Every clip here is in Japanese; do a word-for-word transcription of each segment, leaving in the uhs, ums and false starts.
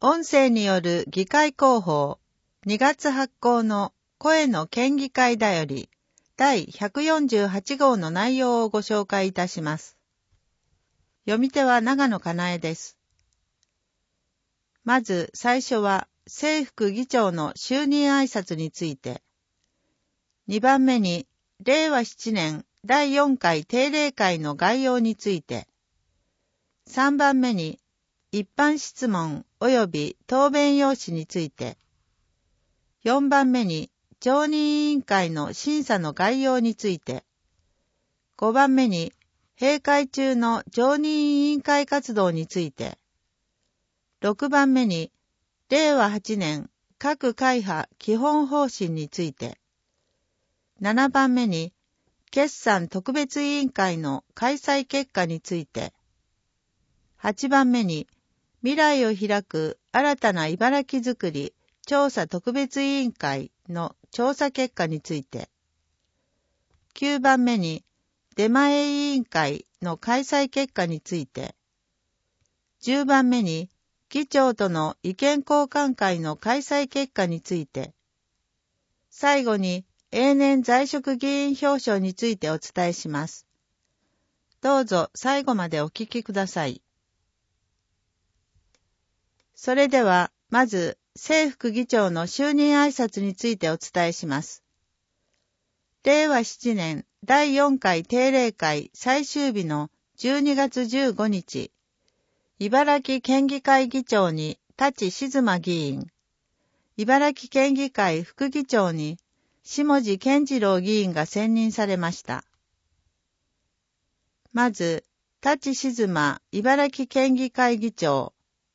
音声による議会広報にがつ発行の声の県議会だよりだいひゃくよんじゅうはちごうの内容をご紹介いたします。読み手は長野かなえです。まず最初は正副議長の就任挨拶について、にばんめにれいわななねんだいよんかい定例会の概要について、さんばんめに一般質問及び答弁用紙について、よんばんめに常任委員会の審査の概要について、ごばんめに閉会中の常任委員会活動について、ろくばんめにれいわはちねん各会派基本方針について、ななばんめに決算特別委員会の開催結果について、はちばんめに未来を開く新たな茨城づくり調査特別委員会の調査結果について、きゅうばんめに出前委員会の開催結果について、じゅうばんめに議長との意見交換会の開催結果について、最後に永年在職議員表彰についてお伝えします。どうぞ最後までお聞きください。それでは、まず、正副議長の就任挨拶についてお伝えします。れいわななねんだいよんかい定例会最終日のじゅうにがつじゅうごにち、茨城県議会議長に舘静馬議員、茨城県議会副議長に下地健次郎議員が選任されました。まず、舘静馬茨城県議会議長。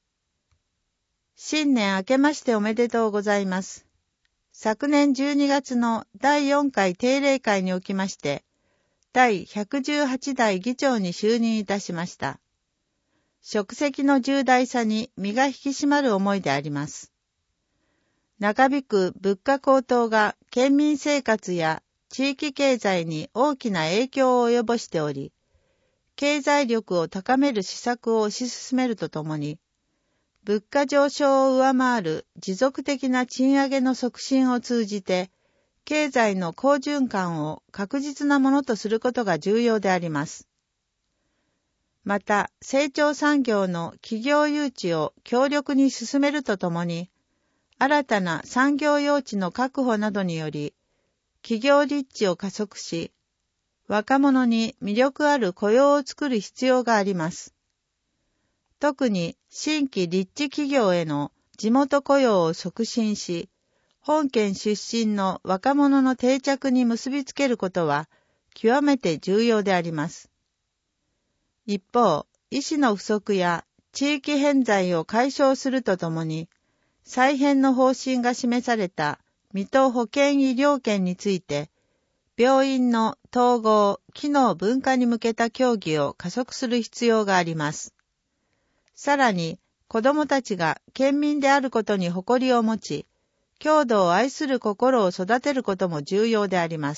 新年明けましておめでとうございます。昨年じゅうにがつのだいよんかい定例会におきまして、だいひゃくじゅうはちだい議長に就任いたしました。職責の重大さに身が引き締まる思いであります。長引く物価高騰が県民生活や地域経済に大きな影響を及ぼしており、経済力を高める施策を推し進めるとともに、物価上昇を上回る持続的な賃上げの促進を通じて、経済の好循環を確実なものとすることが重要であります。また、成長産業の企業誘致を強力に進めるとともに、新たな産業用地の確保などにより、企業立地を加速し、若者に魅力ある雇用を作る必要があります。特に新規立地企業への地元雇用を促進し、本県出身の若者の定着に結びつけることは極めて重要であります。一方、医師の不足や地域偏在を解消するとともに、再編の方針が示された水戸保健医療圏について、病院の統合・機能分化に向けた協議を加速する必要があります。さらに、子どもたちが県民であることに誇りを持ち、郷土を愛する心を育てることも重要であります。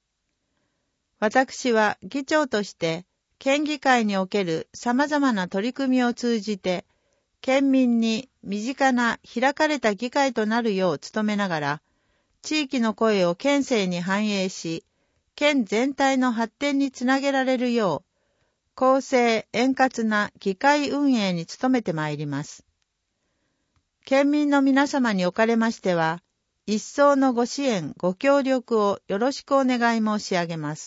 私は議長として、県議会における様々な取り組みを通じて、県民に身近な開かれた議会となるよう努めながら、地域の声を県政に反映し、県全体の発展につなげられるよう、公正円滑な議会運営に努めてまいります。県民の皆様におかれましては、一層のご支援、ご協力をよろしくお願い申し上げます。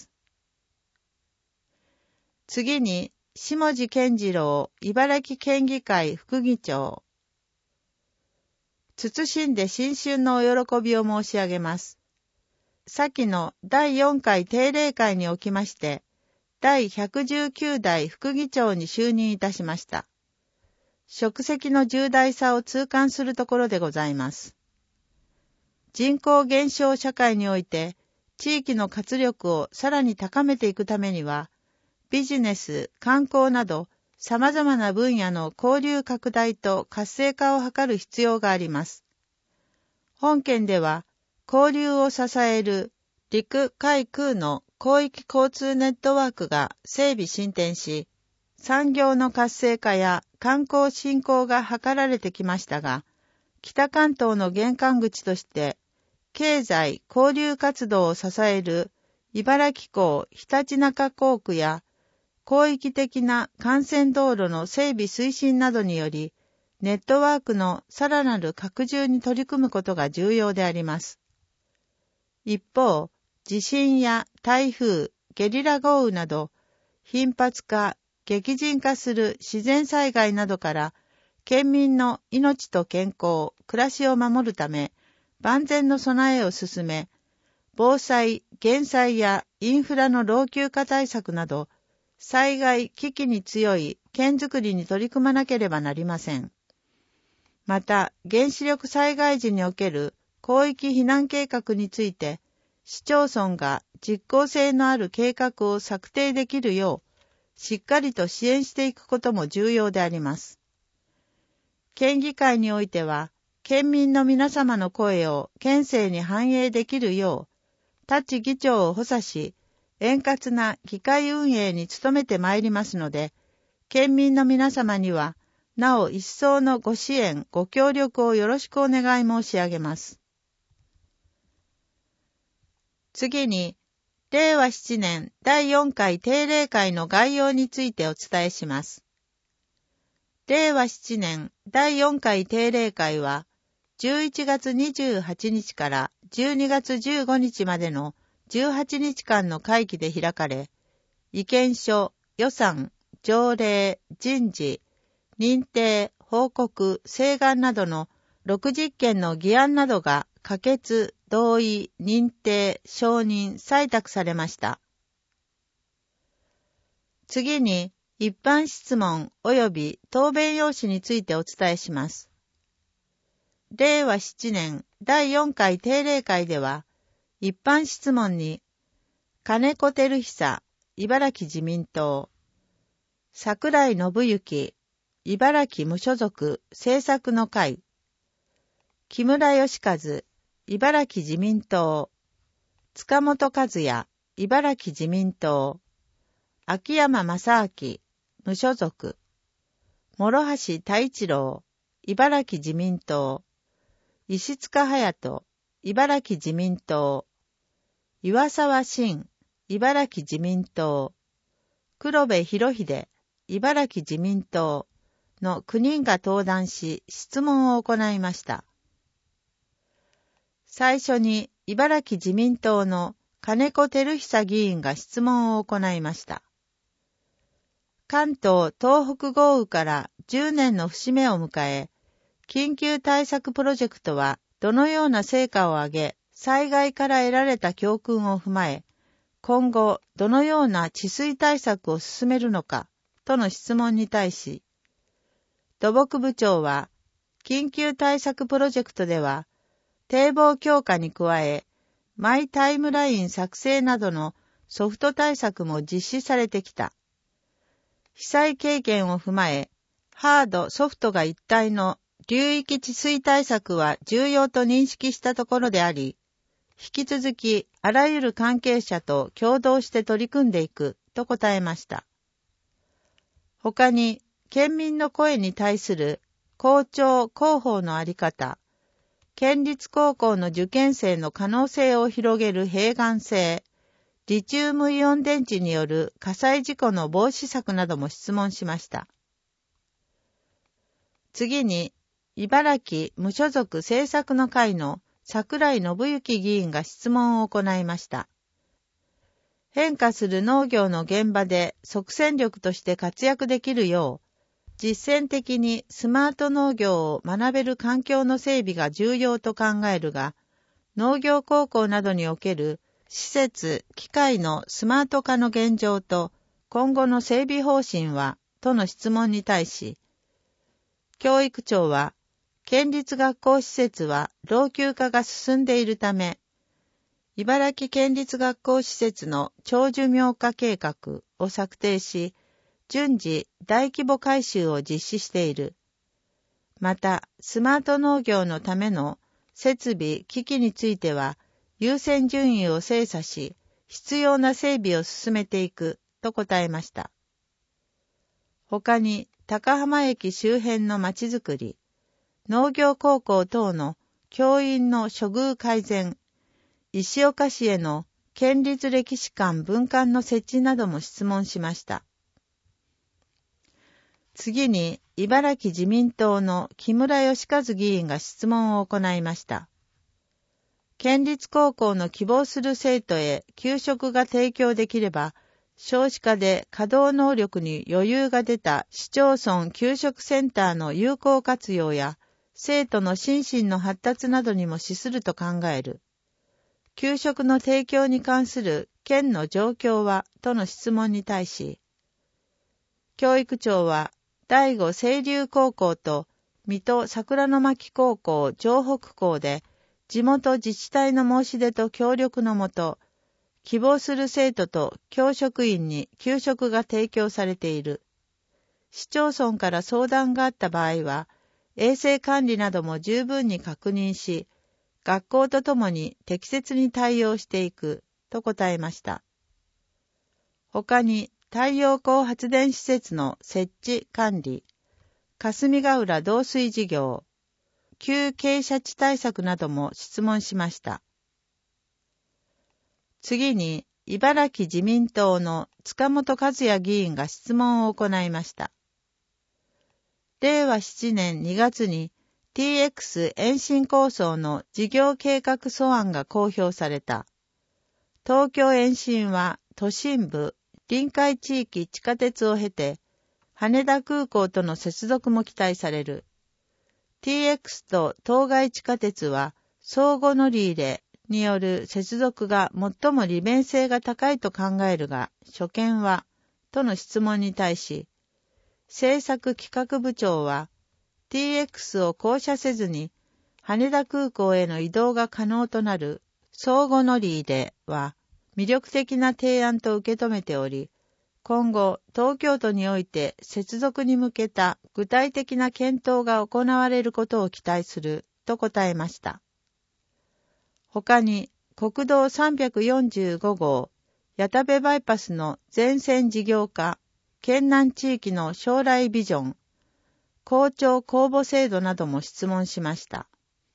次に、下地健次郎茨城県議会副議長。謹んで新春のお喜びを申し上げます。先のだいよんかい定例会におきまして、だいひゃくじゅうきゅうだい副議長に就任いたしました。職責の重大さを痛感するところでございます。人口減少社会において、地域の活力をさらに高めていくためには、ビジネス、観光など、様々な分野の交流拡大と活性化を図る必要があります。本県では、交流を支える陸海空の広域交通ネットワークが整備進展し、 産業の活性化や観光振興が図られてきましたが、北関東の玄関口として、経済・交流活動を支える茨城港ひたちなか工区や広域的な幹線道路の整備推進などにより、ネットワークのさらなる拡充に取り組むことが重要であります。一方、地震や台風、ゲリラ豪雨など、頻発化、激甚化する自然災害などから、県民の命と健康、暮らしを守るため、万全の備えを進め、防災・減災やインフラの老朽化対策など、災害・危機に強い県づくりに取り組まなければなりません。また、原子力災害時における広域避難計画について、市町村が実効性のある計画を策定できるよう、しっかりと支援していくことも重要であります。県議会においては、県民の皆様の声を県政に反映できるよう、他地議長を補佐し、円滑な議会運営に努めてまいりますので、県民の皆様には、なお一層のご支援、ご協力をよろしくお願い申し上げます。次に、れいわなねんだいよんかい定例会の概要についてお伝えします。れいわなねんだいよんかい定例会は、じゅういちがつにじゅうはちにちからじゅうにがつじゅうごにちまでのじゅうはちにちかんの会期で開かれ、意見書、予算、条例、人事、認定、報告、請願などのろくじゅっけんの議案などが可決、同意、認定、承認、採択されました。次に、一般質問及び答弁用紙についてお伝えします。れいわななねんだいよんかい定例会では、一般質問に、金子照久、茨城自民党、桜井信之、茨城無所属政策の会、木村義和、茨城自民党、塚本和也、茨城自民党、秋山正明、無所属、諸橋太一郎、茨城自民党、石塚隼人、茨城自民党、岩沢慎、茨城自民党、黒部博秀、茨城自民党のきゅうにんが登壇し質問を行いました。最初に茨城自民党の金子照久議員が質問を行いました。関東・東北豪雨からじゅうねんの節目を迎え、緊急対策プロジェクトはどのような成果を上げ、災害から得られた教訓を踏まえ、今後どのような治水対策を進めるのかとの質問に対し、土木部長は、緊急対策プロジェクトでは、堤防強化に加え、マイタイムライン作成などのソフト対策も実施されてきた。被災経験を踏まえ、ハード・ソフトが一体の流域治水対策は重要と認識したところであり、引き続きあらゆる関係者と共同して取り組んでいくと答えました。他に、県民の声に対する校長・広報のあり方、県立高校の受験生の可能性を広げる併願制、リチウムイオン電池による火災事故の防止策なども質問しました。次に、茨城無所属政策の会の桜井信之議員が質問を行いました。変化する農業の現場で即戦力として活躍できるよう、実践的にスマート農業を学べる環境の整備が重要と考えるが、農業高校などにおける施設・機械のスマート化の現状と今後の整備方針は、との質問に対し、教育庁は、県立学校施設は老朽化が進んでいるため、茨城県立学校施設の長寿命化計画を策定し、順次大規模改修を実施している。また、スマート農業のための設備・機器については、優先順位を精査し、必要な整備を進めていくと答えました。 他に高浜駅周辺のまちづくり、農業高校等の教員の処遇改善、石岡市への県立歴史館分館の設置なども質問しました。次に、茨城自民党の木村義和議員が質問を行いました。県立高校の希望する生徒へ給食が提供できれば、少子化で稼働能力に余裕が出た市町村給食センターの有効活用や、生徒の心身の発達などにも資すると考える。給食の提供に関する県の状況はとの質問に対し、教育庁は第五清流高校と水戸桜の巻高校城北校で地元自治体の申し出と協力のもと、希望する生徒と教職員に給食が提供されている。市町村から相談があった場合は、衛生管理なども十分に確認し、学校とともに適切に対応していくと答えました。他に太陽光発電施設の設置管理、霞ヶ浦導水事業、旧傾斜地対策なども質問しました。次に茨城自民党の塚本和也議員が質問を行いました。れいわななねんにがつに ティーエックス 延伸構想の事業計画素案が公表された。東京延伸は都心部、臨海地域地下鉄を経て、羽田空港との接続も期待される。ティーエックス と当該地下鉄は相互乗り入れによる接続が最も利便性が高いと考えるが、所見はとの質問に対し、政策企画部長は ティーエックス を降車せずに羽田空港への移動が可能となる相互乗り入れは魅力的な提案と受け止めており、今後東京都において接続に向けた具体的な検討が行われることを期待すると答えました。他に国道さんびゃくよんじゅうごごう矢田部バイパスの全線事業化、県南地域の将来ビジョン、校長公募制度なども質問しました。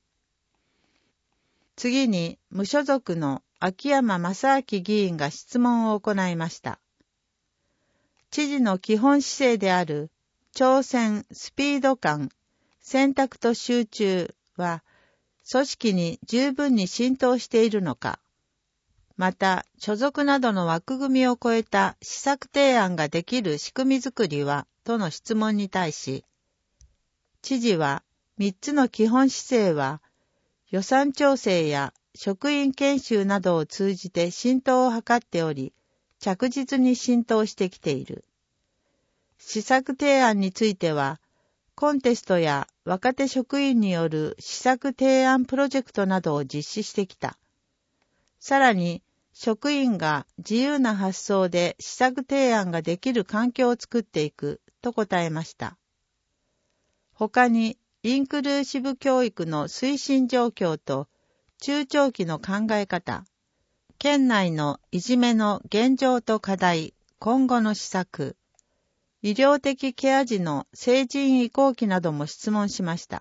次に無所属の秋山正明議員が質問を行いました。知事の基本姿勢である挑戦、スピード感、選択と集中は組織に十分に浸透しているのか、また所属などの枠組みを超えた施策提案ができる仕組みづくりはとの質問に対し、知事はみっつの基本姿勢は予算調整や職員研修などを通じて浸透を図っており、着実に浸透してきている。施策提案については、コンテストや若手職員による施策提案プロジェクトなどを実施してきた。さらに、職員が自由な発想で施策提案ができる環境を作っていくと答えました。他に、インクルーシブ教育の推進状況と中長期の考え方、県内のいじめの現状と課題、今後の施策、医療的ケア児の成人移行期なども質問しました。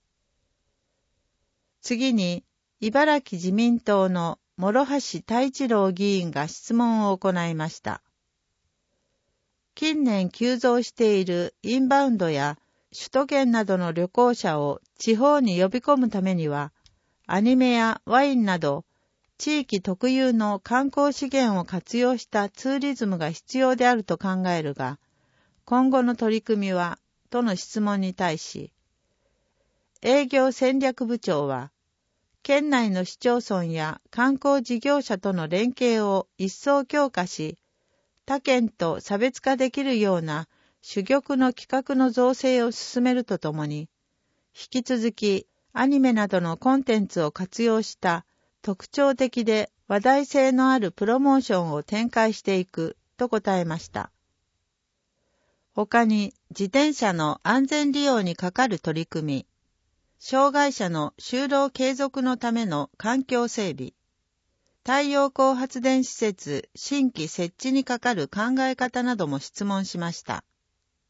次に、茨城自民党の諸橋太一郎議員が質問を行いました。近年急増しているインバウンドや首都圏などの旅行者を地方に呼び込むためには、アニメやワインなど地域特有の観光資源を活用したツーリズムが必要であると考えるが、今後の取り組みはとの質問に対し、営業戦略部長は、県内の市町村や観光事業者との連携を一層強化し、他県と差別化できるような珠玉の企画の造成を進めるとともに、引き続きアニメなどのコンテンツを活用した特徴的で話題性のあるプロモーションを展開していくと答えました。他に自転車の安全利用にかかる取り組み、障害者の就労継続のための環境整備、太陽光発電施設新規設置にかかる考え方なども質問しました。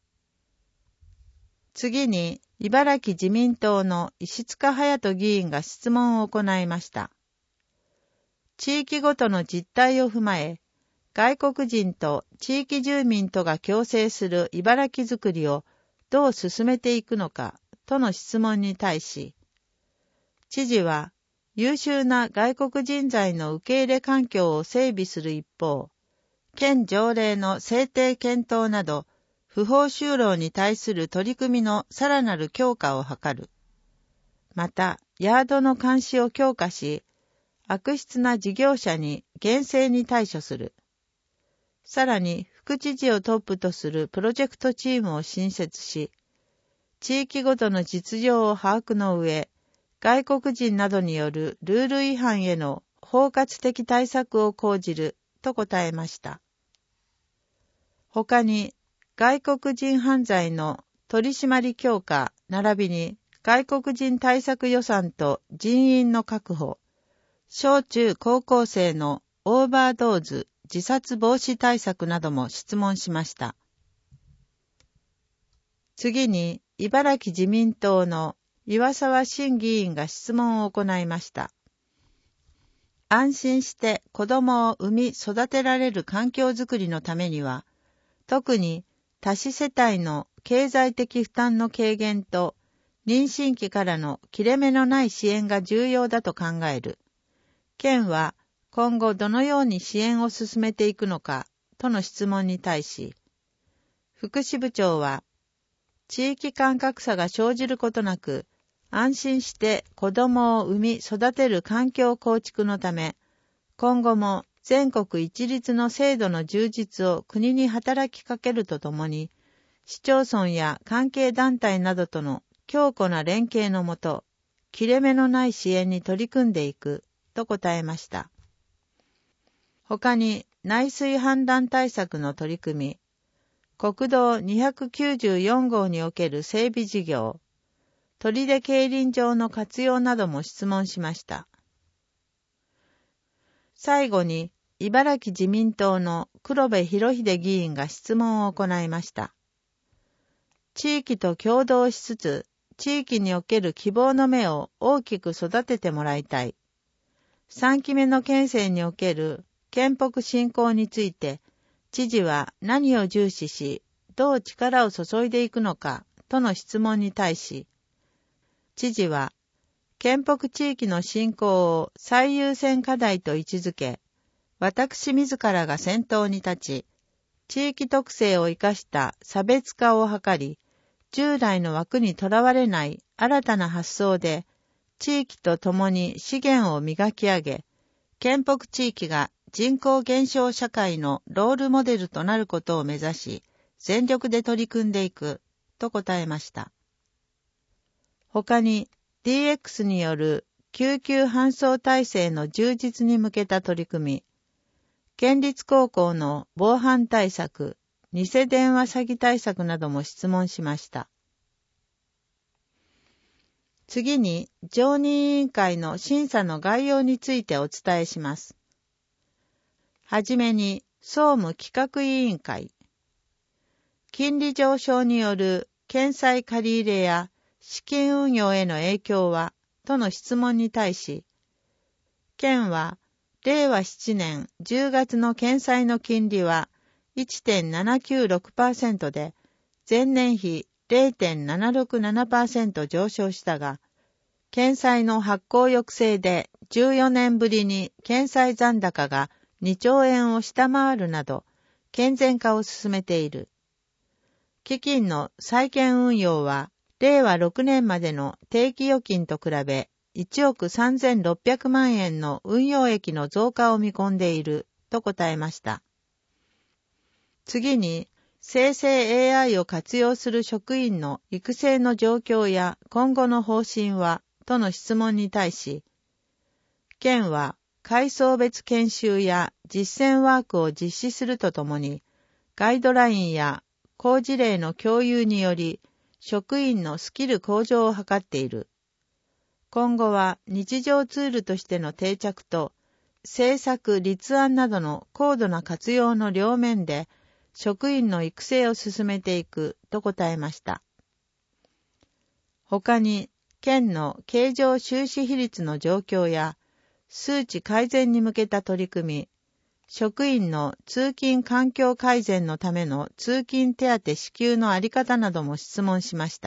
次に、茨城自民党の石塚隼人議員が質問を行いました。地域ごとの実態を踏まえ、外国人と地域住民とが共生する茨城づくりをどう進めていくのかとの質問に対し、知事は優秀な外国人材の受け入れ環境を整備する一方、県条例の制定検討など、不法就労に対する取り組みのさらなる強化を図る。また、ヤードの監視を強化し、悪質な事業者に厳正に対処する。さらに、副知事をトップとするプロジェクトチームを新設し、地域ごとの実情を把握の上、外国人などによるルール違反への包括的対策を講じると答えました。他に、外国人犯罪の取り締まり強化並びに外国人対策予算と人員の確保、小中高校生のオーバードーズ自殺防止対策なども質問しました。次に、茨城自民党の岩沢新議員が質問を行いました。安心して子供を産み育てられる環境づくりのためには、特に多子世帯の経済的負担の軽減と妊娠期からの切れ目のない支援が重要だと考える。県は今後どのように支援を進めていくのかとの質問に対し、福祉部長は、地域間格差が生じることなく、安心して子供を産み育てる環境構築のため、今後も全国一律の制度の充実を国に働きかけるとともに、市町村や関係団体などとの強固な連携のもと、切れ目のない支援に取り組んでいくと答えました。他に内水氾濫対策の取り組み、国道にひゃくきゅうじゅうよん号における整備事業、砦競輪場の活用なども質問しました。最後に、茨城自民党の黒部博秀議員が質問を行いました。地域と協働しつつ、地域における希望の芽を大きく育ててもらいたい。さんきめの県政における県北振興について、知事は何を重視し、どう力を注いでいくのかとの質問に対し、知事は、県北地域の振興を最優先課題と位置づけ、私自らが先頭に立ち、地域特性を生かした差別化を図り、従来の枠にとらわれない新たな発想で、地域と共に資源を磨き上げ、県北地域が人口減少社会のロールモデルとなることを目指し、全力で取り組んでいく、と答えました。他に ディーエックス による救急搬送体制の充実に向けた取り組み、県立高校の防犯対策、偽電話詐欺対策なども質問しました。次に、常任委員会の審査の概要についてお伝えします。はじめに、総務企画委員会。金利上昇による県債借り入れや資金運用への影響は、との質問に対し、県は、れいわななねんじゅうがつの県債の金利は いってんななきゅうろくパーセント で、前年比 れいてんななろくななパーセント 上昇したが、県債の発行抑制でじゅうよねんぶりに県債残高がにちょうえんを下回るなど、健全化を進めている。基金の債券運用は、れいわろくねんまでの定期預金と比べ、いちおくさんぜんろっぴゃくまんえんの運用益の増加を見込んでいる、と答えました。次に、生成 エーアイ を活用する職員の育成の状況や今後の方針は、との質問に対し、県は階層別研修や実践ワークを実施するとともに、ガイドラインや好事例の共有により、職員のスキル向上を図っている。今後は日常ツールとしての定着と、政策立案などの高度な活用の両面で、職員の育成を進めていくと答えました。 他に、県の経常収支比率の状況や、数値改善に向けた取り組み、職員の通勤環境改善のための通勤手当支給のあり方なども質問しました。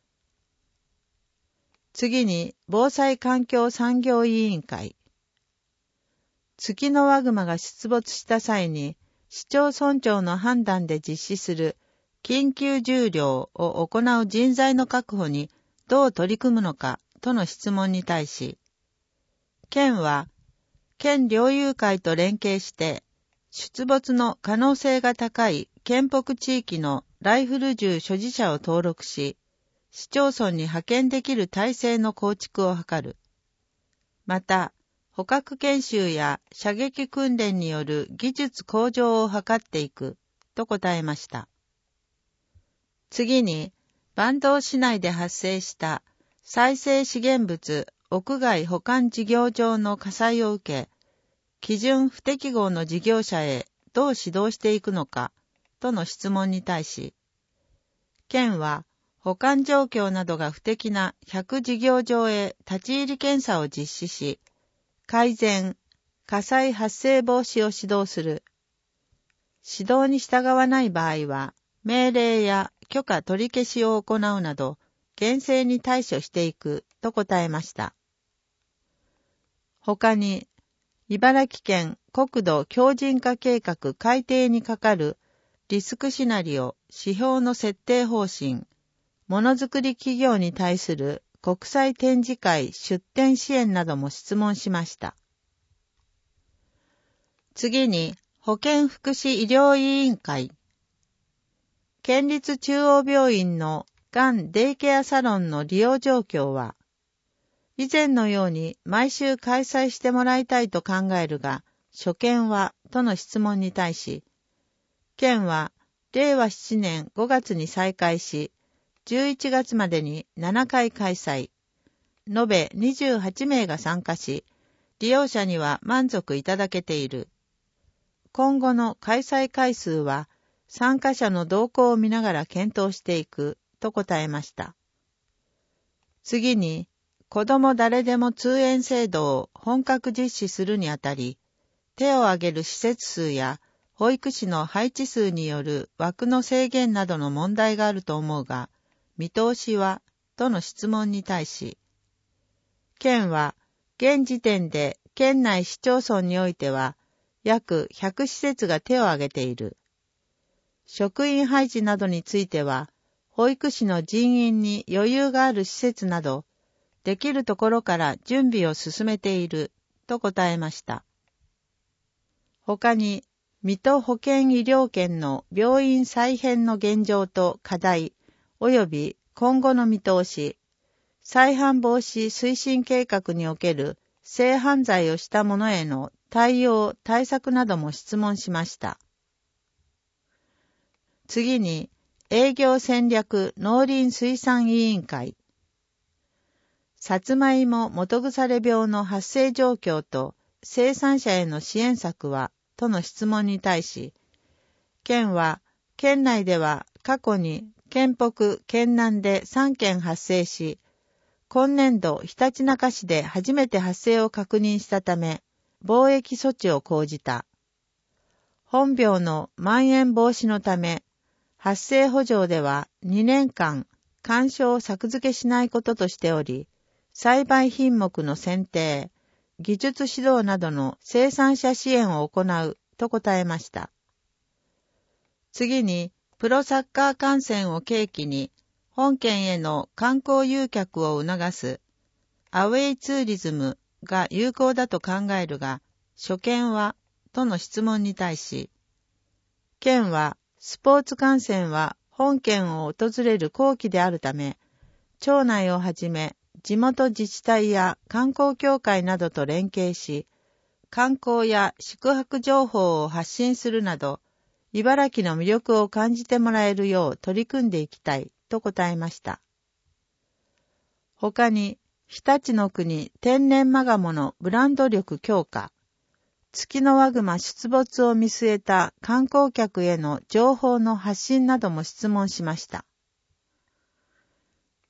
次に、防災環境産業委員会。ツキノワグマが出没した際に、市町村長の判断で実施する緊急重量を行う人材の確保にどう取り組むのかとの質問に対し、県は、県猟友会と連携して、出没の可能性が高い県北地域のライフル銃所持者を登録し、市町村に派遣できる体制の構築を図る。また、捕獲研修や射撃訓練による技術向上を図っていく、と答えました。次に、坂東市内で発生した再生資源物屋外保管事業場の火災を受け、基準不適合の事業者へどう指導していくのか、との質問に対し、県は保管状況などが不適なひゃく事業場へ立ち入り検査を実施し、改善、火災発生防止を指導する。指導に従わない場合は、命令や許可取り消しを行うなど、厳正に対処していくと答えました。他に、茨城県国土強靭化計画改定にかかるリスクシナリオ指標の設定方針、ものづくり企業に対する国際展示会出展支援なども質問しました。次に、保健福祉医療委員会。県立中央病院のがんデイケアサロンの利用状況は、以前のように毎週開催してもらいたいと考えるが、所見はとの質問に対し、県はれいわななねんごがつに再開し、じゅういちがつまでにななかい開催、延べにじゅうはちめいが参加し、利用者には満足いただけている。今後の開催回数は、参加者の動向を見ながら検討していくと答えました。次に、子ども誰でも通園制度を本格実施するにあたり、手を挙げる施設数や保育士の配置数による枠の制限などの問題があると思うが、見通しはとの質問に対し、県は現時点で県内市町村においては約ひゃく施設が手を挙げている。職員配置などについては、保育士の人員に余裕がある施設など、できるところから準備を進めていると答えました。他に、水戸保健医療圏の病院再編の現状と課題、及び今後の見通し、再犯防止推進計画における性犯罪をした者への対応・対策なども質問しました。次に、営業戦略農林水産委員会。さつまいも基腐病の発生状況と生産者への支援策は、との質問に対し、県は、県内では過去に県北、県南でさんけん発生し、今年度ひたちなか市で初めて発生を確認したため、防疫措置を講じた。本病の蔓延防止のため、発生補助ではにねんかん干渉を作付けしないこととしており、栽培品目の選定、技術指導などの生産者支援を行うと答えました。次に、プロサッカー観戦を契機に、本県への観光誘客を促す、アウェイツーリズムが有効だと考えるが、所見は、との質問に対し、県は、スポーツ観戦は本県を訪れる後期であるため、町内をはじめ地元自治体や観光協会などと連携し、観光や宿泊情報を発信するなど、茨城の魅力を感じてもらえるよう取り組んでいきたいと答えました。他に、日立の国天然マガモのブランド力強化、ツキノワグマ出没を見据えた観光客への情報の発信なども質問しました。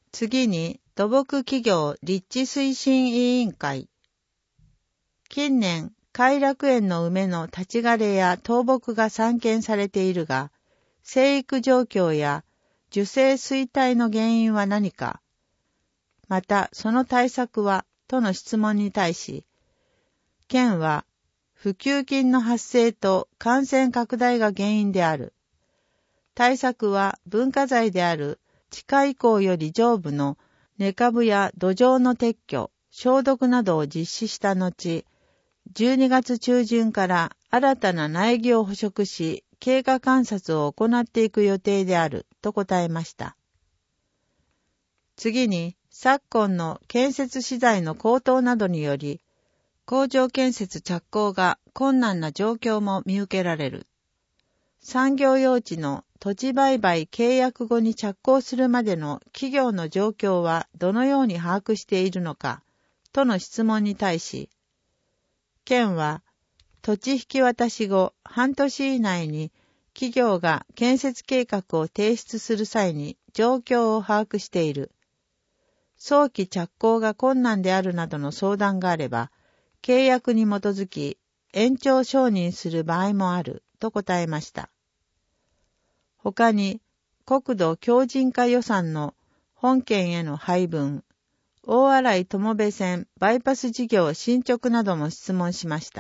次に、土木企業立地推進委員会。近年、偕楽園の梅の立ち枯れや倒木が散見されているが、生育状況や樹勢衰退の原因は何か、またその対策はとの質問に対し、県は普及菌の発生と感染拡大が原因である。対策は文化財である地下遺構より上部の根株や土壌の撤去、消毒などを実施した後、じゅうにがつ中旬から新たな苗木を捕食し、経過観察を行っていく予定であると答えました。次に、昨今の建設資材の高騰などにより、工場建設着工が困難な状況も見受けられる。産業用地の土地売買契約後に着工するまでの企業の状況はどのように把握しているのか、との質問に対し、県は土地引き渡し後半年以内に企業が建設計画を提出する際に状況を把握している。早期着工が困難であるなどの相談があれば、契約に基づき延長承認する場合もあると答えました。他に国土強靭化予算の本県への配分、大洗友部線バイパス事業進捗なども質問しました。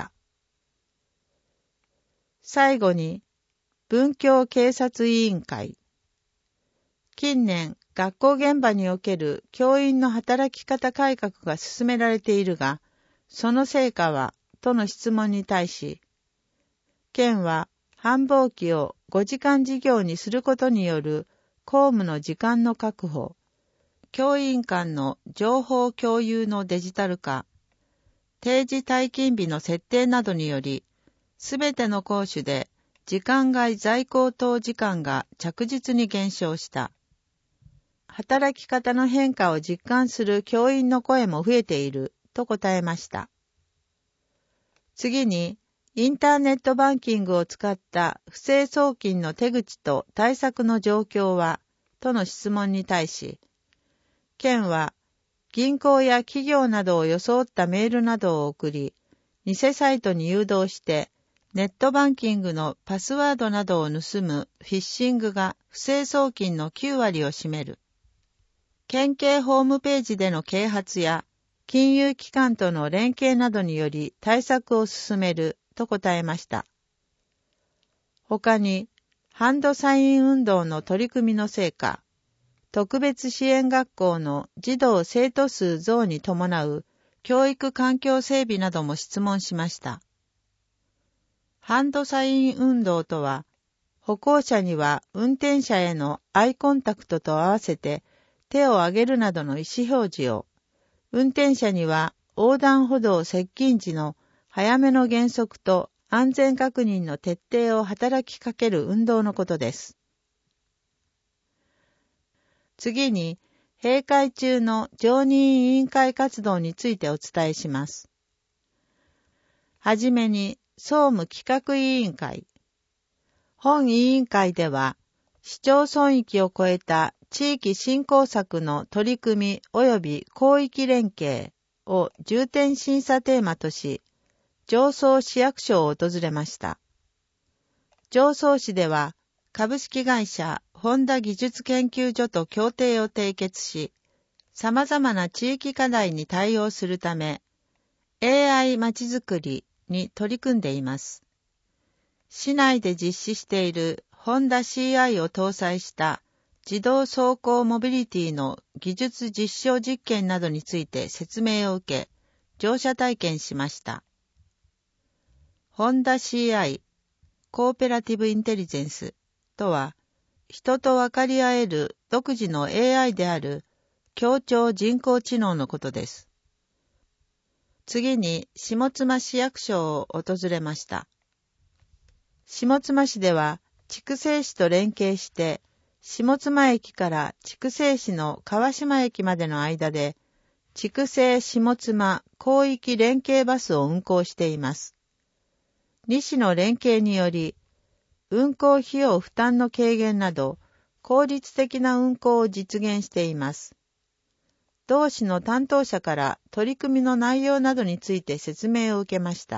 最後に、文教警察委員会。近年、学校現場における教員の働き方改革が進められているが、その成果は、との質問に対し、県は繁忙期をごじかん授業にすることによる公務の時間の確保、教員間の情報共有のデジタル化、定時退勤日の設定などにより、すべての校種で時間外在校等時間が着実に減少した。働き方の変化を実感する教員の声も増えていると答えました。次に、インターネットバンキングを使った不正送金の手口と対策の状況は、との質問に対し、県は銀行や企業などを装ったメールなどを送り、偽サイトに誘導して、ネットバンキングのパスワードなどを盗むフィッシングが不正送金のきゅうわりを占める。県警ホームページでの啓発や金融機関との連携などにより対策を進めると答えました。他に、ハンドサイン運動の取り組みの成果、特別支援学校の児童生徒数増に伴う教育環境整備なども質問しました。ハンドサイン運動とは、歩行者には運転者へのアイコンタクトと合わせて手を挙げるなどの意思表示を、運転者には横断歩道接近時の早めの減速と安全確認の徹底を働きかける運動のことです。次に、閉会中の常任委員会活動についてお伝えします。はじめに、総務企画委員会。本委員会では、市町村域を超えた地域振興策の取り組み及び広域連携を重点審査テーマとし、常総市役所を訪れました。常総市では、株式会社本田技術研究所と協定を締結し、様々な地域課題に対応するため、エーアイ まちづくりに取り組んでいます。市内で実施しているホンダ シーアイ を搭載した自動走行モビリティの技術実証実験などについて説明を受け、乗車体験しました。ホンダ シーアイ コーペラティブインテリジェンスとは、人と分かり合える独自の エーアイ である協調人工知能のことです。次に下妻市役所を訪れました。下妻市では筑西市と連携して下妻駅から筑西市の川島駅までの間で筑西下妻広域連携バスを運行しています。に市の連携により運行費用負担の軽減など効率的な運行を実現しています。 同市の担当者から取り組みの内容などについて説明を受けました。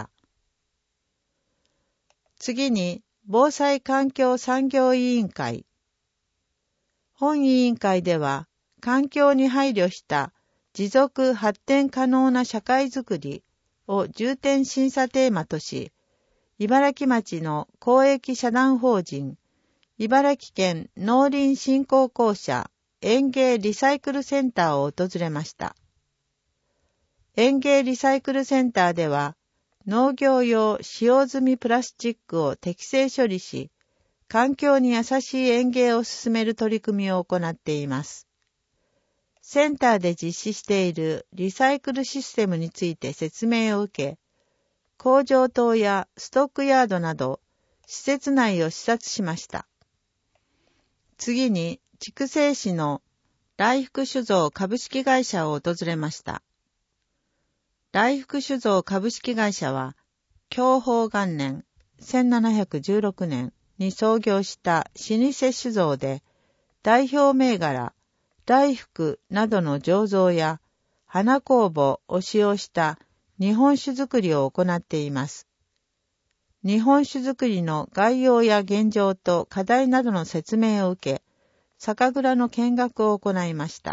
次に、防災環境産業委員会。本委員会では、環境に配慮した持続発展可能な社会づくりを重点審査テーマとし、茨城町の公益社団法人、茨城県農林振興公社園芸リサイクルセンターを訪れました。園芸リサイクルセンターでは、農業用使用済みプラスチックを適正処理し、環境に優しい園芸を進める取り組みを行っています。センターで実施しているリサイクルシステムについて説明を受け、工場棟やストックヤードなど、施設内を視察しました。次に、筑西市の来福酒造株式会社を訪れました。来福酒造株式会社は、享保元年、せんななひゃくじゅうろくねんに創業した老舗酒造で、代表銘柄、来福などの醸造や、花酵母を使用した日本酒造りを行っています。日本酒造りの概要や現状と課題などの説明を受け、酒蔵の見学を行いました。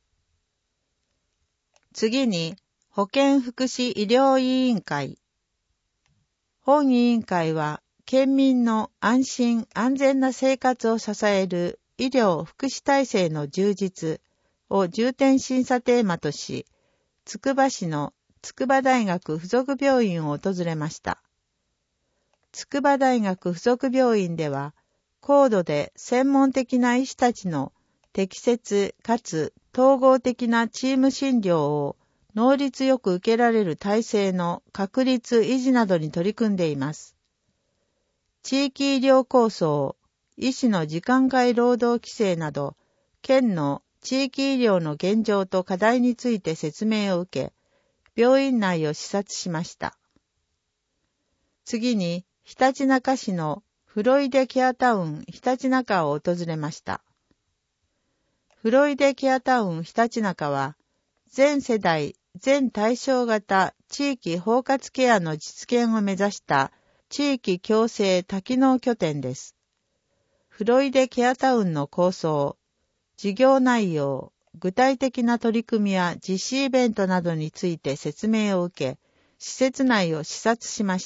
次に、保健福祉医療委員会。本委員会は、県民の安心安全な生活を支える医療福祉体制の充実を重点審査テーマとし、つくば市の筑波大学附属病院を訪れました。筑波大学附属病院では、高度で専門的な医師たちの適切かつ統合的なチーム診療を能率よく受けられる体制の確立維持などに取り組んでいます。地域医療構想、医師の時間外労働規制など、県の地域医療の現状と課題について説明を受け、病院内を視察しました。次に、ひたちなか市のフロイデケアタウンひたちなかを訪れました。フロイデケアタウンひたちなかは、全世代、全対象型地域包括ケアの実現を目指した地域共生多機能拠点です。フロイデケアタウンの構想、事業内容、具体的な取り組みや実施イベントなどについて説明を受け、施設内を視察しました。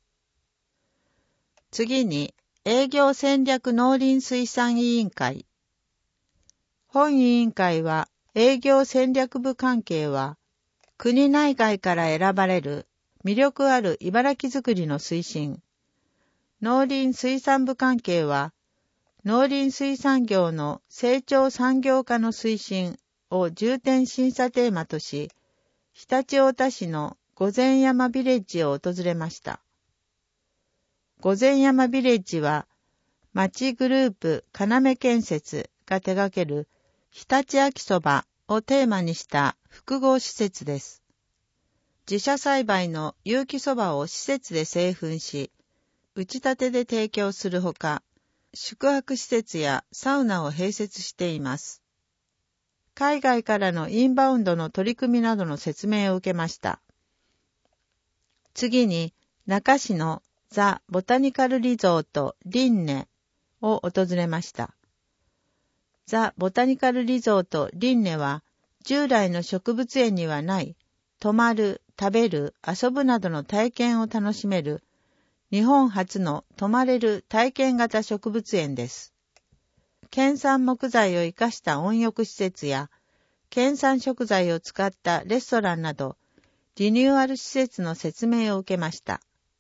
次に、営業戦略農林水産委員会。本委員会は、営業戦略部関係は、国内外から選ばれる魅力ある茨城づくりの推進。農林水産部関係は、農林水産業の成長産業化の推進を重点審査テーマとし、常陸太田市の御前山ビレッジを訪れました。御前山ビレッジは、町グループ要建設が手掛ける常陸秋そばをテーマにした複合施設です。自社栽培の有機そばを施設で製粉し、打ち立てで提供するほか、宿泊施設やサウナを併設しています。海外からのインバウンドの取り組みなどの説明を受けました。次に、那珂市のザ・ボタニカルリゾートリンネを訪れました。ザ・ボタニカルリゾートリンネは、従来の植物園にはない、泊まる、食べる、遊ぶなどの体験を楽しめる、日本初の泊まれる体験型植物園です。県産木材を生かした温浴施設や、県産食材を使ったレストランなど、リニューアル施設の説明を受けました。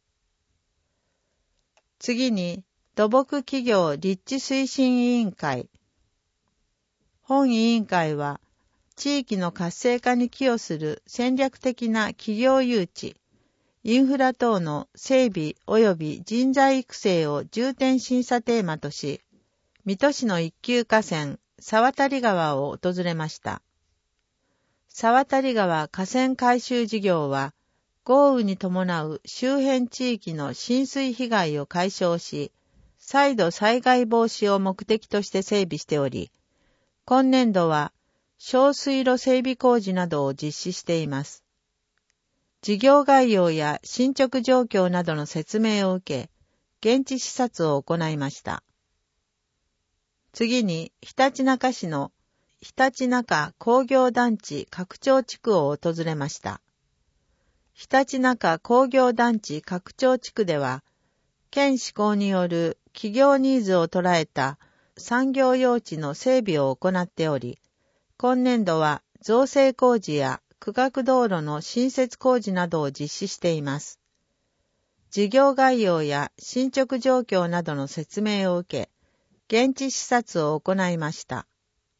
次に、土木企業立地推進委員会。本委員会は、地域の活性化に寄与する戦略的な企業誘致、インフラ等の整備及び人材育成を重点審査テーマとし、水戸市の一級河川、沢渡川を訪れました。沢渡川河川改修事業は、豪雨に伴う周辺地域の浸水被害を解消し、再度災害防止を目的として整備しており、今年度は小水路整備工事などを実施しています。事業概要や進捗状況などの説明を受け、現地視察を行いました。次に、ひたちなか市のひたちなか工業団地拡張地区を訪れました。ひたちなか工業団地拡張地区では、県施行による企業ニーズを捉えた産業用地の整備を行っており、今年度は造成工事や区画道路の新設工事などを実施しています。事業概要や進捗状況などの説明を受け、現地視察を行いました。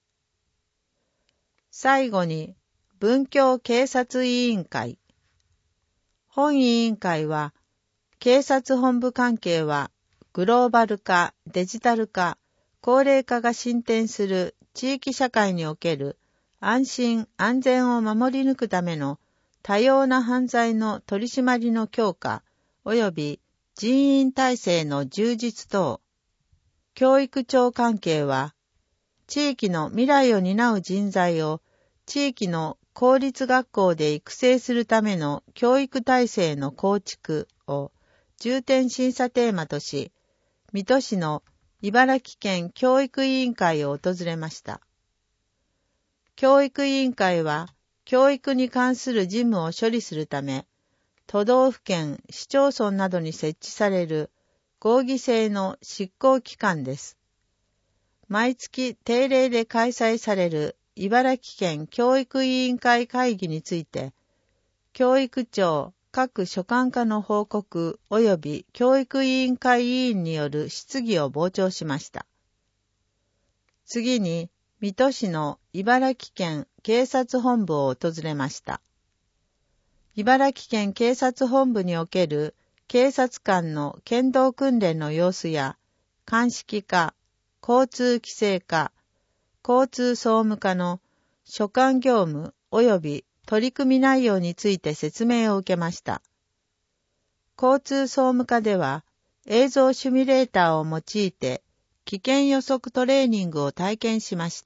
最後に、文教警察委員会。本委員会は、警察本部関係は、グローバル化、デジタル化、高齢化が進展する地域社会における安心安全を守り抜くための多様な犯罪の取り締まりの強化及び人員体制の充実等。教育庁関係は地域の未来を担う人材を地域の公立学校で育成するための教育体制の構築を重点審査テーマとし、水戸市の茨城県教育委員会を訪れました。教育委員会は、教育に関する事務を処理するため、都道府県、市町村などに設置される合議制の執行機関です。毎月定例で開催される茨城県教育委員会会議について、教育庁、各所管課の報告及び教育委員会委員による質疑を傍聴しました。次に、水戸市の茨城県警察本部を訪れました。茨城県警察本部における警察官の剣道訓練の様子や、鑑識課、交通規制課、交通総務課の所管業務及び取り組み内容について説明を受けました。交通総務課では映像シミュレーターを用いて危険予測トレーニングを体験しました。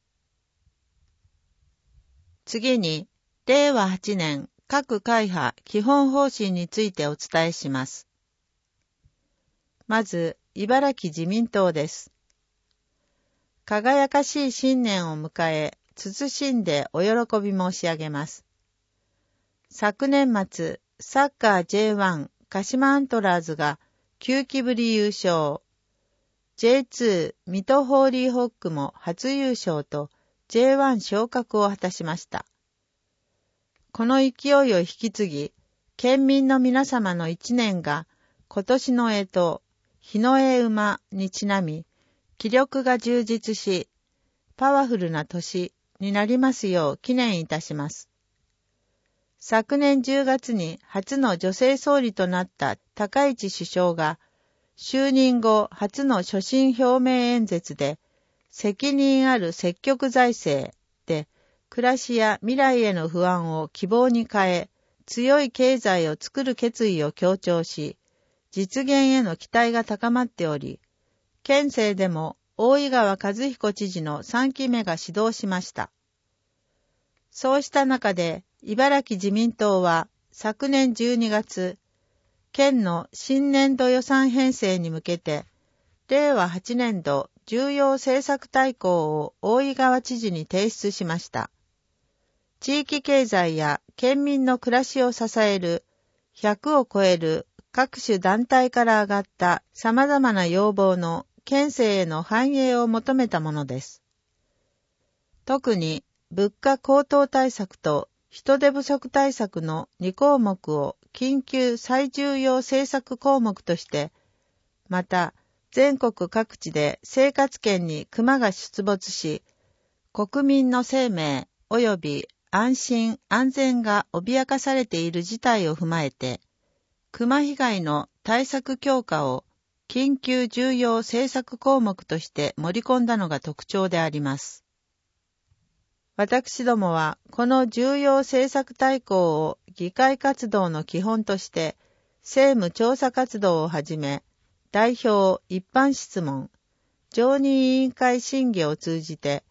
次に、れいわはちねん各会派基本方針についてお伝えします。まず、茨城自民党です。輝かしい新年を迎え、謹んでお喜び申し上げます。昨年末、サッカー ジェイワン 鹿島アントラーズがきゅうきぶり優勝。ジェイツー 水戸ホーリーホックも初優勝と ジェイワン 昇格を果たしました。この勢いを引き継ぎ、県民の皆様の一年が今年の干支、日の絵馬にちなみ、気力が充実し、パワフルな年になりますよう記念いたします。昨年じゅうがつに初の女性総理となった高市首相が、就任後初の所信表明演説で、責任ある積極財政で、暮らしや未来への不安を希望に変え、強い経済を作る決意を強調し、実現への期待が高まっており、県政でも大井川和彦知事のさんきめが始動しました。そうした中で、茨城自民党は昨年じゅうにがつ、県の新年度予算編成に向けて、れいわはちねんど重要政策大綱を大井川知事に提出しました。地域経済や県民の暮らしを支えるひゃくを超える各種団体から上がった様々な要望の県政への反映を求めたものです。特に物価高騰対策と人手不足対策のに項目を緊急最重要政策項目として、また全国各地で生活圏に熊が出没し、国民の生命及び安心安全が脅かされている事態を踏まえて、熊被害の対策強化を緊急重要政策項目として盛り込んだのが特徴であります。私どもはこの重要政策大綱を議会活動の基本として政務調査活動をはじめ代表一般質問、常任委員会審議を通じて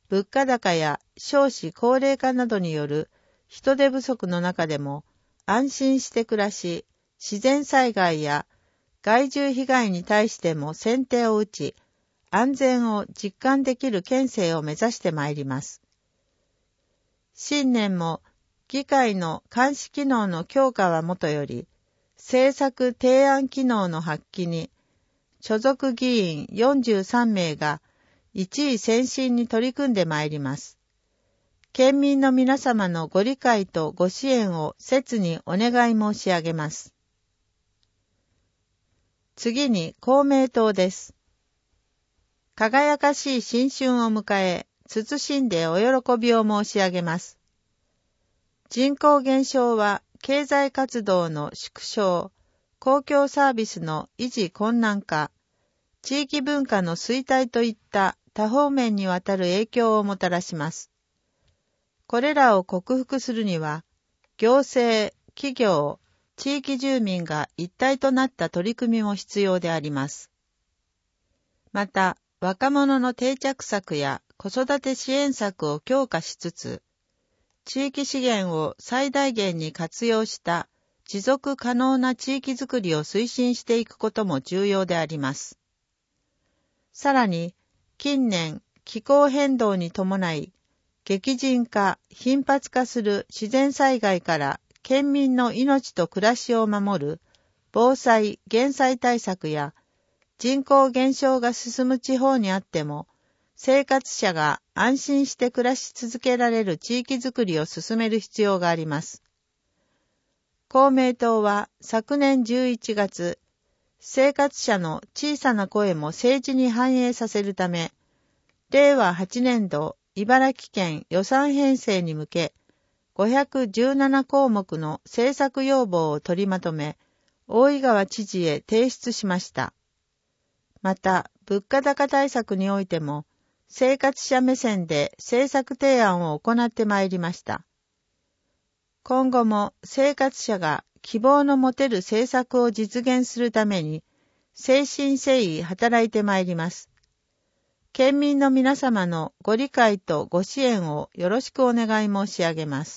物価高や少子高齢化などによる人手不足の中でも安心して暮らし、自然災害や害獣被害に対しても先手を打ち、安全を実感できる県政を目指してまいります。新年も議会の監視機能の強化はもとより、政策提案機能の発揮に、所属議員よんじゅうさんめいが一意専心に取り組んでまいります。県民の皆様のご理解とご支援を切にお願い申し上げます。次に公明党です。輝かしい新春を迎え、謹んでお喜びを申し上げます。人口減少は経済活動の縮小、公共サービスの維持困難化、地域文化の衰退といった多方面にわたる影響をもたらします。これらを克服するには、行政、企業、地域住民が一体となった取り組みも必要であります。また、若者の定着策や子育て支援策を強化しつつ、地域資源を最大限に活用した持続可能な地域づくりを推進していくことも重要であります。さらに、近年気候変動に伴い、激甚化、頻発化する自然災害から県民の命と暮らしを守る防災・減災対策や、人口減少が進む地方にあっても、生活者が安心して暮らし続けられる地域づくりを進める必要があります。公明党は昨年じゅういちがつ、生活者の小さな声も政治に反映させるため、れいわはちねんど茨城県予算編成に向け、ごひゃくじゅうななこうもくの政策要望を取りまとめ、大井川知事へ提出しました。また、物価高対策においても、生活者目線で政策提案を行ってまいりました。今後も生活者が希望の持てる政策を実現するために、誠心誠意働いてまいります。県民の皆様のご理解とご支援をよろしくお願い申し上げます。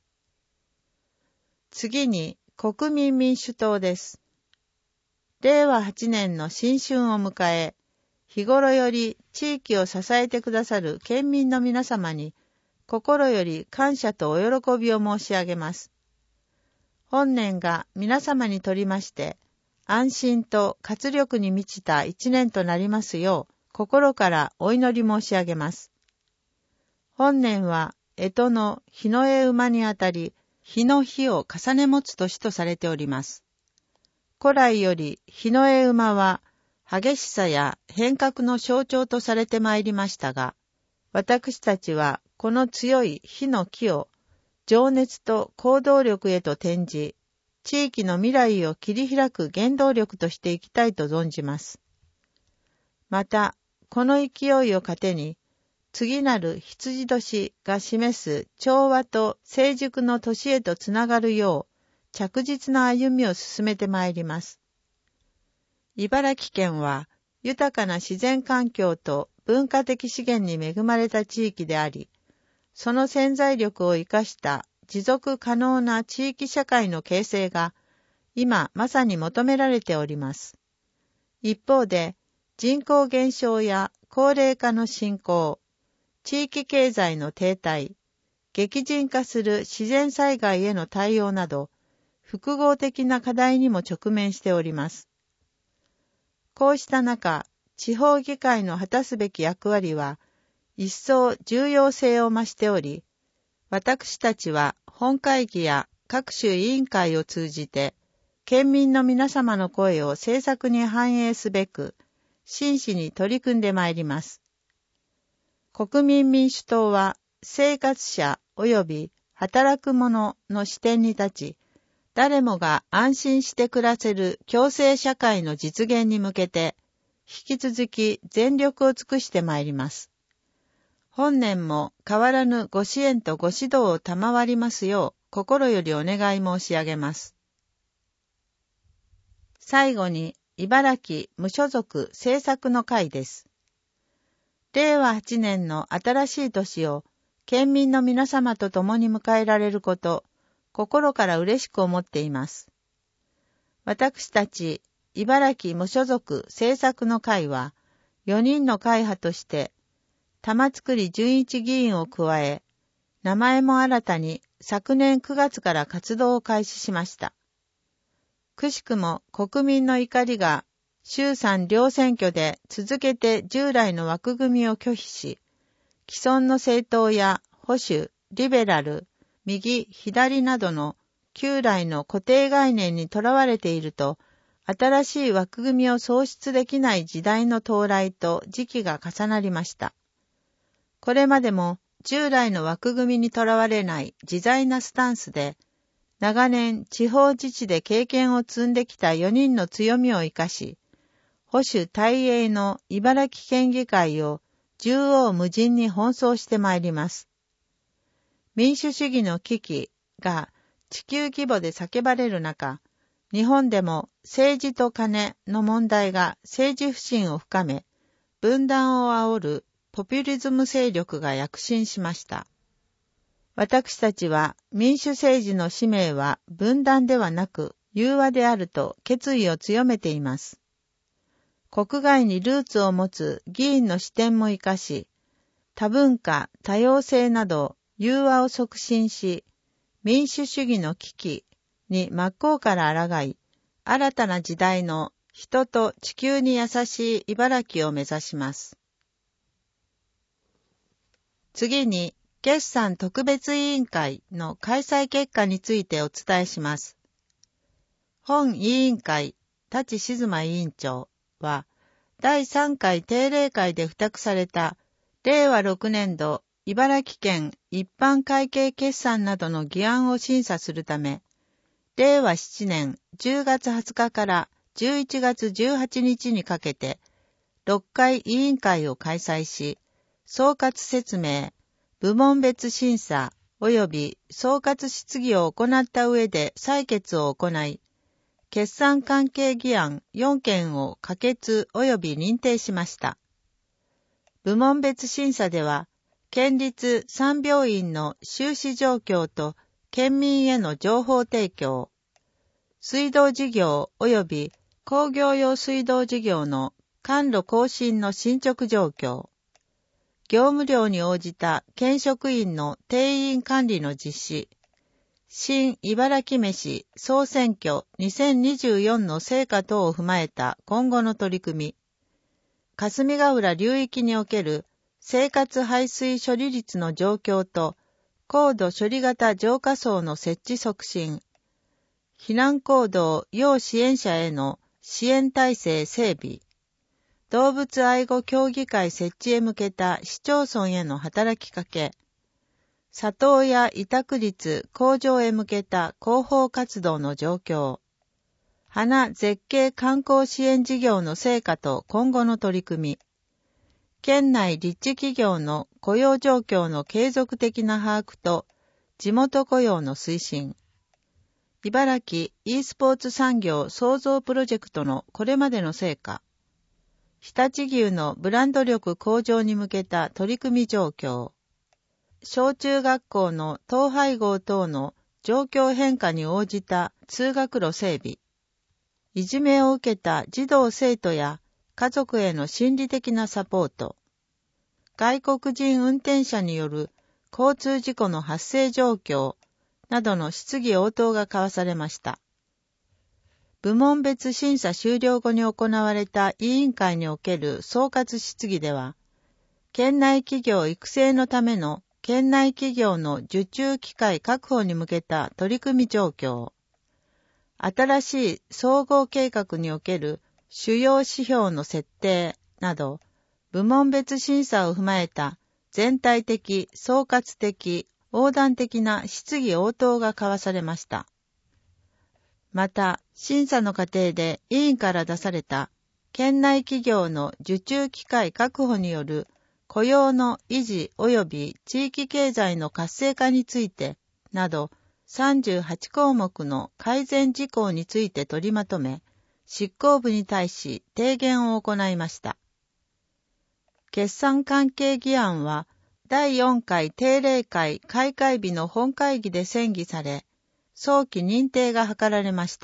次に国民民主党です。れいわはちねんの新春を迎え、日頃より地域を支えてくださる県民の皆様に心より感謝とお喜びを申し上げます。本年が皆様にとりまして安心と活力に満ちた一年となりますよう心からお祈り申し上げます。本年は干支の日の絵馬にあたり、日の日を重ね持つ年とされております。古来より日の絵馬は激しさや変革の象徴とされてまいりましたが、私たちはこの強い火の気を情熱と行動力へと転じ、地域の未来を切り開く原動力としていきたいと存じます。また、この勢いを糧に、次なる羊年が示す調和と成熟の年へとつながるよう、着実な歩みを進めてまいります。茨城県は豊かな自然環境と文化的資源に恵まれた地域であり、その潜在力を生かした持続可能な地域社会の形成が今まさに求められております。一方で人口減少や高齢化の進行、地域経済の停滞、激甚化する自然災害への対応など、複合的な課題にも直面しております。こうした中、地方議会の果たすべき役割は、一層重要性を増しており、私たちは本会議や各種委員会を通じて、県民の皆様の声を政策に反映すべく、真摯に取り組んでまいります。国民民主党は、生活者及び働く者の視点に立ち、誰もが安心して暮らせる共生社会の実現に向けて、引き続き全力を尽くしてまいります。本年も変わらぬご支援とご指導を賜りますよう、心よりお願い申し上げます。最後に、茨城無所属政策の会です。 れいわはちねんの新しい年を県民の皆様と共に迎えられること、心から嬉しく思っています。私たち、茨城無所属政策の会は、よにんの会派として、玉造純一議員を加え、名前も新たに昨年くがつから活動を開始しました。くしくも国民の怒りが衆参両選挙で続けて従来の枠組みを拒否し、既存の政党や保守、リベラル、右、左などの旧来の固定概念にとらわれていると、新しい枠組みを創出できない時代の到来と時期が重なりました。これまでも従来の枠組みにとらわれない自在なスタンスで、長年地方自治で経験を積んできたよにんの強みを生かし、保守大英の茨城県議会を縦横無尽に奔走してまいります。民主主義の危機が地球規模で叫ばれる中、日本でも政治と金の問題が政治不信を深め、分断を煽るポピュリズム勢力が躍進しました。私たちは民主政治の使命は分断ではなく融和であると決意を強めています。国外にルーツを持つ議員の視点も生かし、多文化、多様性など融和を促進し、民主主義の危機に真っ向から抗い、新たな時代の人と地球に優しい茨城を目指します。次に、決算特別委員会の開催結果についてお伝えします。本委員会、舘静馬委員長は、だいさんかい定例会で付託された、れいわろくねんど茨城県一般会計決算などの議案を審査するため、れいわななねんじゅうがつはつかからじゅういちがつじゅうはちにちにかけて、ろっかい委員会を開催し、総括説明、部門別審査及び総括質疑を行った上で採決を行い、決算関係議案よんけんを可決及び認定しました。部門別審査では、県立さん病院の収支状況と県民への情報提供、水道事業及び工業用水道事業の管路更新の進捗状況、業務量に応じた県職員の定員管理の実施、新茨城飯総選挙にせんにじゅうよんの成果等を踏まえた今後の取り組み、霞ヶ浦流域における生活排水処理率の状況と高度処理型浄化槽の設置促進、避難行動要支援者への支援体制整備、動物愛護協議会設置へ向けた市町村への働きかけ、里親委託率向上へ向けた広報活動の状況、花絶景観光支援事業の成果と今後の取り組み、県内立地企業の雇用状況の継続的な把握と地元雇用の推進、茨城 e スポーツ産業創造プロジェクトのこれまでの成果、常陸牛のブランド力向上に向けた取り組み状況、小中学校の統廃合等の状況変化に応じた通学路整備、いじめを受けた児童生徒や家族への心理的なサポート、外国人運転者による交通事故の発生状況などの質疑応答が交わされました。部門別審査終了後に行われた委員会における総括質疑では、県内企業育成のための県内企業の受注機会確保に向けた取り組み状況、新しい総合計画における主要指標の設定など、部門別審査を踏まえた全体的、総括的、横断的な質疑応答が交わされました。また、審査の過程で委員から出された県内企業の受注機会確保による雇用の維持及び地域経済の活性化についてなどさんじゅうはちこうもくの改善事項について取りまとめ、執行部に対し提言を行いました。 決算関係議案は、だいよんかい定例会開会日の本会議で審議され、早期認定が図られました。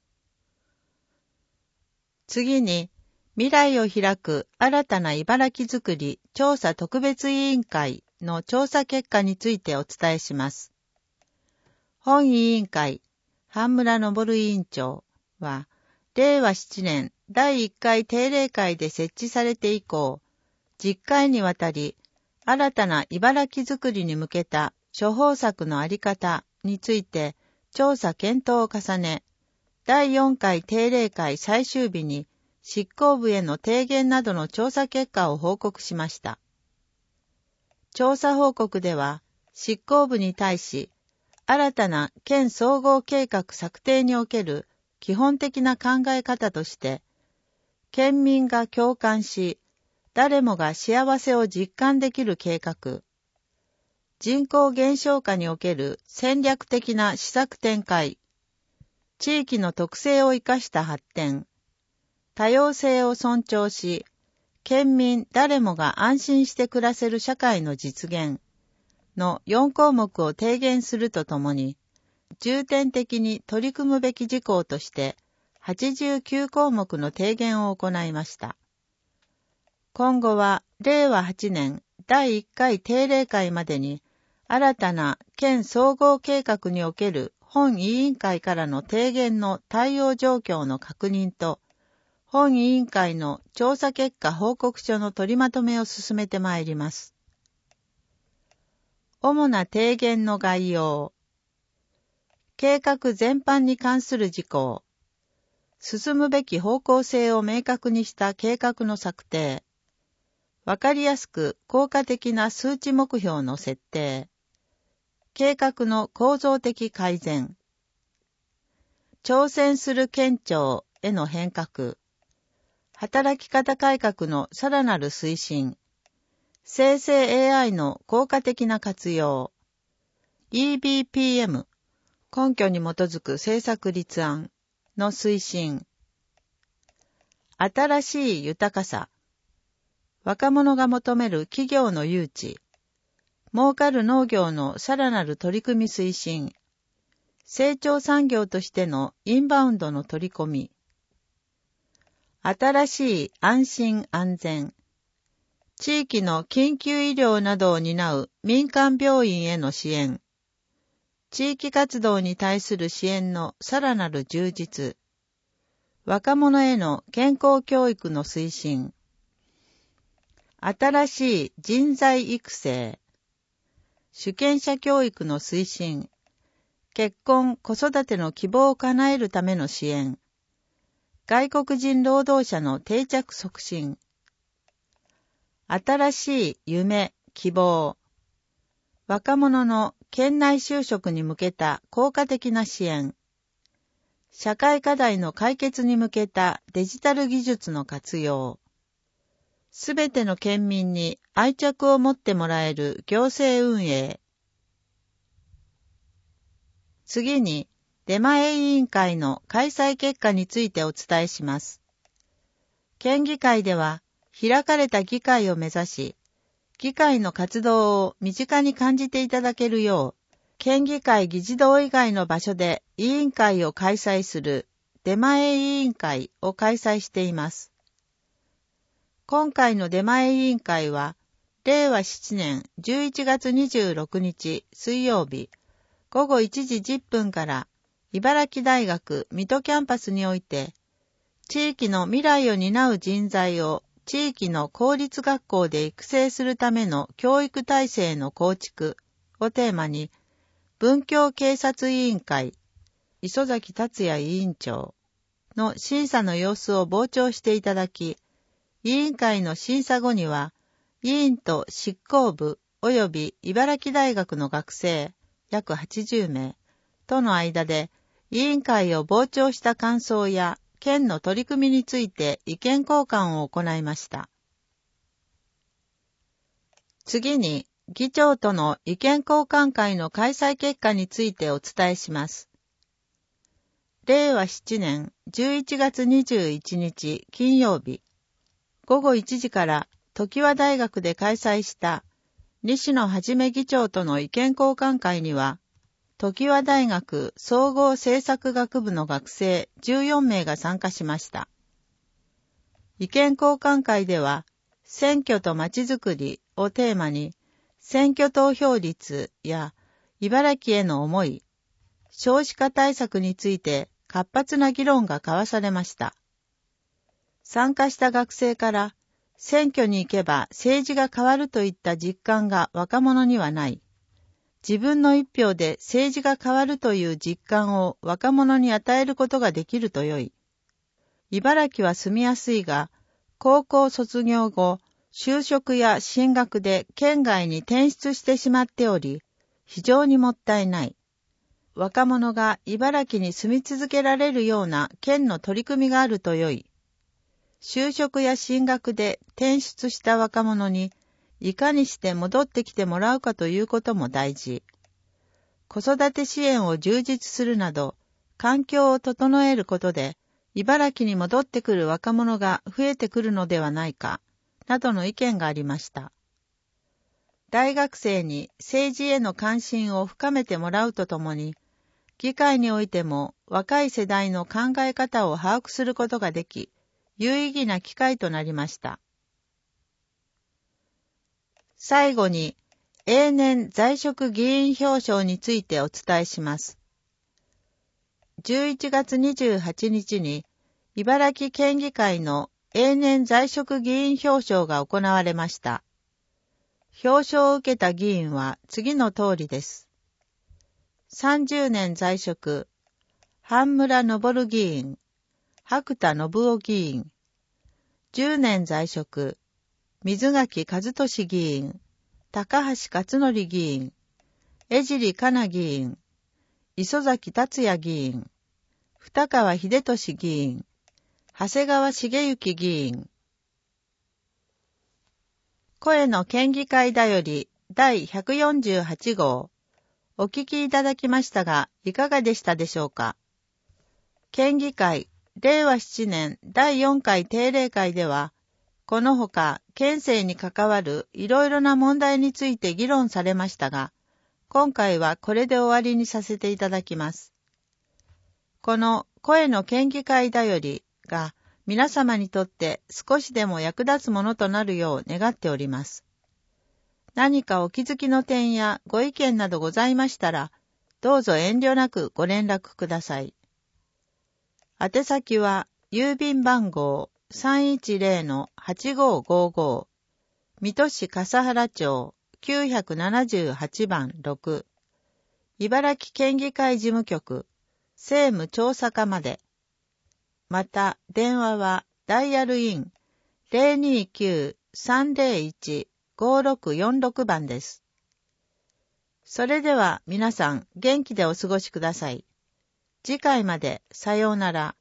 次に、未来を開く新たな茨城づくり調査特別委員会の調査結果についてお伝えします。本委員会、半村昇委員長は、れいわしちねんだいいっかい定例会で設置されて以降、じゅっかいにわたり、新たな茨城づくりに向けた処方策のあり方について調査検討を重ね、だいよんかい定例会最終日に執行部への提言などの調査結果を報告しました。調査報告では、執行部に対し、新たな県総合計画策定における基本的な考え方として、県民が共感し、誰もが幸せを実感できる計画、人口減少化における戦略的な施策展開、地域の特性を生かした発展、多様性を尊重し、県民誰もが安心して暮らせる社会の実現のよんこうもくを提言するとともに、重点的に取り組むべき事項として、はちじゅうきゅうこうもくの提言を行いました。今後は、れいわはちねんだいいっかい定例会までに、新たな県総合計画における本委員会からの提言の対応状況の確認と、本委員会の調査結果報告書の取りまとめを進めてまいります。主な提言の概要。計画全般に関する事項。進むべき方向性を明確にした計画の策定。わかりやすく効果的な数値目標の設定。計画の構造的改善。挑戦する県庁への変革。働き方改革のさらなる推進。生成 エーアイ の効果的な活用。イービーピーエム、根拠に基づく政策立案の推進。新しい豊かさ。若者が求める企業の誘致。儲かる農業のさらなる取り組み推進。成長産業としてのインバウンドの取り込み。新しい安心安全。地域の緊急医療などを担う民間病院への支援。地域活動に対する支援のさらなる充実。若者への健康教育の推進。新しい人材育成。主権者教育の推進。結婚・子育ての希望を叶えるための支援。外国人労働者の定着促進。新しい夢・希望。若者の県内就職に向けた効果的な支援。社会課題の解決に向けたデジタル技術の活用。すべての県民に愛着を持ってもらえる行政運営。次に、出前委員会の開催結果についてお伝えします。県議会では、開かれた議会を目指し、議会の活動を身近に感じていただけるよう、県議会議事堂以外の場所で委員会を開催する出前委員会を開催しています。今回の出前委員会は、れいわしちねんじゅういちがつにじゅうろくにち水曜日、ごごいちじじゅっぷんから茨城大学水戸キャンパスにおいて、地域の未来を担う人材を地域の公立学校で育成するための教育体制の構築をテーマに、文教警察委員会、磯崎達也委員長の審査の様子を傍聴していただき、委員会の審査後には、委員と執行部及び茨城大学の学生約はちじゅうめいとの間で、委員会を傍聴した感想や県の取り組みについて意見交換を行いました。次に、議長との意見交換会の開催結果についてお伝えします。れいわしちねんじゅういちがつにじゅういちにち金曜日、ごごいちじから常盤大学で開催した西野はじめ議長との意見交換会には、常盤大学総合政策学部の学生じゅうよんめいが参加しました。意見交換会では、選挙とまちづくりをテーマに、選挙投票率や茨城への思い、少子化対策について活発な議論が交わされました。参加した学生から、選挙に行けば政治が変わるといった実感が若者にはない。自分の一票で政治が変わるという実感を若者に与えることができるとよい。茨城は住みやすいが、高校卒業後、就職や進学で県外に転出してしまっており、非常にもったいない。若者が茨城に住み続けられるような県の取り組みがあるとよい。就職や進学で転出した若者に、いかにして戻ってきてもらうかということも大事。子育て支援を充実するなど、環境を整えることで、茨城に戻ってくる若者が増えてくるのではないか、などの意見がありました。大学生に政治への関心を深めてもらうとともに、議会においても若い世代の考え方を把握することができ、有意義な機会となりました。最後に、永年在職議員表彰についてお伝えします。じゅういちがつにじゅうはちにちに、茨城県議会の永年在職議員表彰が行われました。表彰を受けた議員は次の通りです。さんじゅうねん在職、半村昇議員、白田信夫議員。じゅうねん在職、水垣和俊議員、高橋克典議員、江尻香奈議員、磯崎達也議員、二川秀俊議員、長谷川茂之議員。声の県議会だよりだいひゃくよんじゅうはちごう、お聞きいただきましたが、いかがでしたでしょうか。県議会、れいわななねんだいよんかい定例会では、このほか、県政に関わるいろいろな問題について議論されましたが、今回はこれで終わりにさせていただきます。この声の県議会だよりが皆様にとって少しでも役立つものとなるよう願っております。何かお気づきの点やご意見などございましたら、どうぞ遠慮なくご連絡ください。宛先は郵便番号 さんいちぜろのはちごーごーごー 水戸市笠原町きゅうななはちばんろく茨城県議会事務局政務調査課まで。また電話はダイヤルイン ゼロにきゅうさんゼロいちごろくよんろく 番です。それでは皆さん元気でお過ごしください。次回までさようなら。